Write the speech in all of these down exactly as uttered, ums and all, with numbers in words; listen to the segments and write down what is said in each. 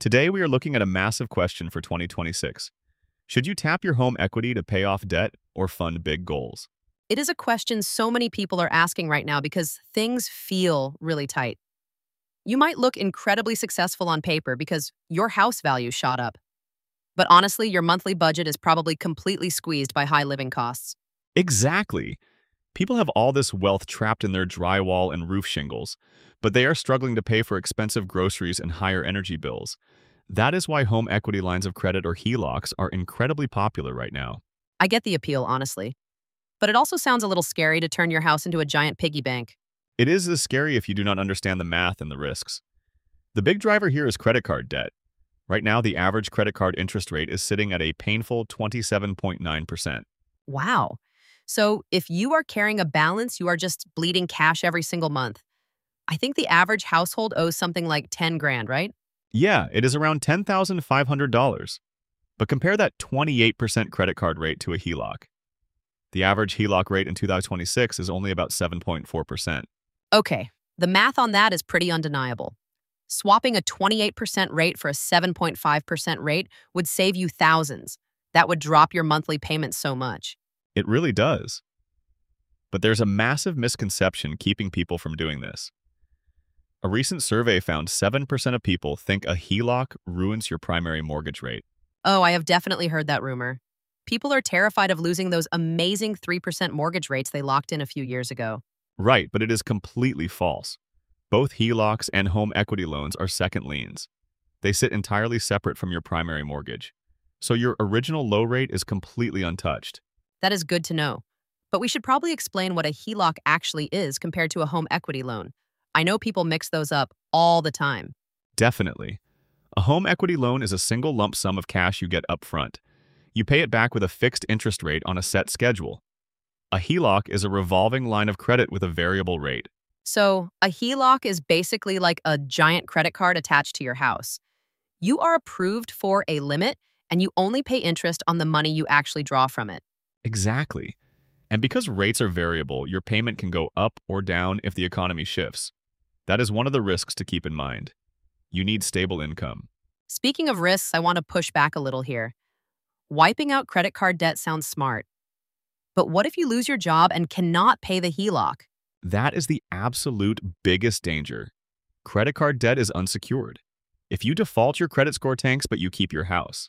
Today, we are looking at a massive question for twenty twenty-six. Should you tap your home equity to pay off debt or fund big goals? It is a question so many people are asking right now because things feel really tight. You might look incredibly successful on paper because your house value shot up. But honestly, your monthly budget is probably completely squeezed by high living costs. Exactly. People have all this wealth trapped in their drywall and roof shingles, but they are struggling to pay for expensive groceries and higher energy bills. That is why home equity lines of credit or H E L O Cs are incredibly popular right now. I get the appeal, honestly. But it also sounds a little scary to turn your house into a giant piggy bank. It is as scary if you do not understand the math and the risks. The big driver here is credit card debt. Right now, the average credit card interest rate is sitting at a painful twenty-seven point nine percent. Wow. So if you are carrying a balance, you are just bleeding cash every single month. I think the average household owes something like ten grand, right? Yeah, it is around ten thousand five hundred dollars. But compare that twenty-eight percent credit card rate to a H E L O C. The average H E L O C rate in two thousand twenty-six is only about seven point four percent. Okay, the math on that is pretty undeniable. Swapping a twenty-eight percent rate for a seven point five percent rate would save you thousands. That would drop your monthly payment so much. It really does. But there's a massive misconception keeping people from doing this. A recent survey found seven percent of people think a H E L O C ruins your primary mortgage rate. Oh, I have definitely heard that rumor. People are terrified of losing those amazing three percent mortgage rates they locked in a few years ago. Right, but it is completely false. Both H E L O Cs and home equity loans are second liens. They sit entirely separate from your primary mortgage. So your original low rate is completely untouched. That is good to know. But we should probably explain what a H E L O C actually is compared to a home equity loan. I know people mix those up all the time. Definitely. A home equity loan is a single lump sum of cash you get up front. You pay it back with a fixed interest rate on a set schedule. A H E L O C is a revolving line of credit with a variable rate. So a H E L O C is basically like a giant credit card attached to your house. You are approved for a limit, and you only pay interest on the money you actually draw from it. Exactly. And because rates are variable, your payment can go up or down if the economy shifts. That is one of the risks to keep in mind. You need stable income. Speaking of risks, I want to push back a little here. Wiping out credit card debt sounds smart. But what if you lose your job and cannot pay the H E L O C? That is the absolute biggest danger. Credit card debt is unsecured. If you default, your credit score tanks, but you keep your house.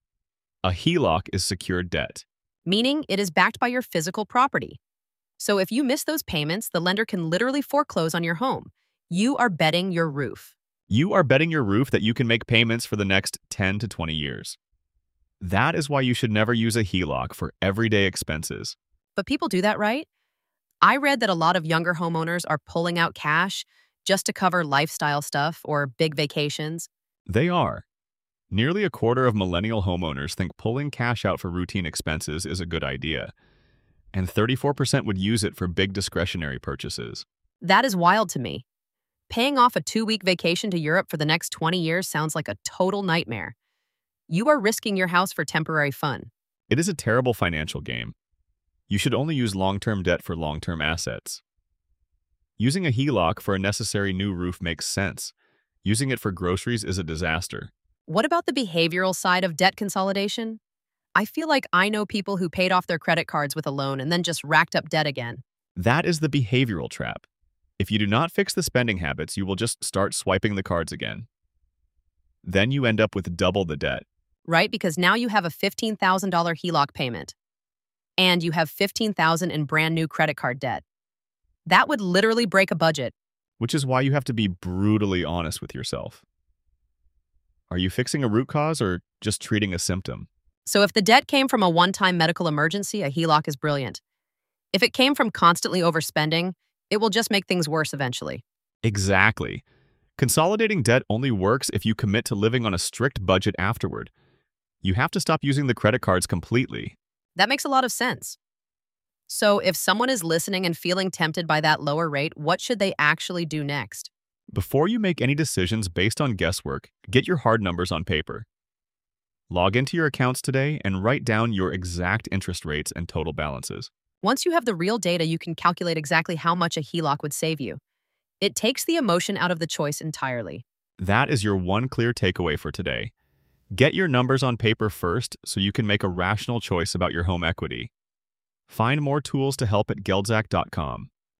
A H E L O C is secured debt. Meaning it is backed by your physical property. So if you miss those payments, the lender can literally foreclose on your home. You are betting your roof. You are betting your roof that you can make payments for the next ten to twenty years. That is why you should never use a H E L O C for everyday expenses. But people do that, right? I read that a lot of younger homeowners are pulling out cash just to cover lifestyle stuff or big vacations. They are. Nearly a quarter of millennial homeowners think pulling cash out for routine expenses is a good idea, and thirty-four percent would use it for big discretionary purchases. That is wild to me. Paying off a two-week vacation to Europe for the next twenty years sounds like a total nightmare. You are risking your house for temporary fun. It is a terrible financial game. You should only use long-term debt for long-term assets. Using a H E L O C for a necessary new roof makes sense. Using it for groceries is a disaster. What about the behavioral side of debt consolidation? I feel like I know people who paid off their credit cards with a loan and then just racked up debt again. That is the behavioral trap. If you do not fix the spending habits, you will just start swiping the cards again. Then you end up with double the debt. Right? Because now you have a fifteen thousand dollars H E L O C payment. And you have fifteen thousand dollars in brand new credit card debt. That would literally break a budget. Which is why you have to be brutally honest with yourself. Are you fixing a root cause or just treating a symptom? So if the debt came from a one-time medical emergency, a H E L O C is brilliant. If it came from constantly overspending, it will just make things worse eventually. Exactly. Consolidating debt only works if you commit to living on a strict budget afterward. You have to stop using the credit cards completely. That makes a lot of sense. So if someone is listening and feeling tempted by that lower rate, what should they actually do next? Before you make any decisions based on guesswork, get your hard numbers on paper. Log into your accounts today and write down your exact interest rates and total balances. Once you have the real data, you can calculate exactly how much a H E L O C would save you. It takes the emotion out of the choice entirely. That is your one clear takeaway for today. Get your numbers on paper first so you can make a rational choice about your home equity. Find more tools to help at geldsack dot com.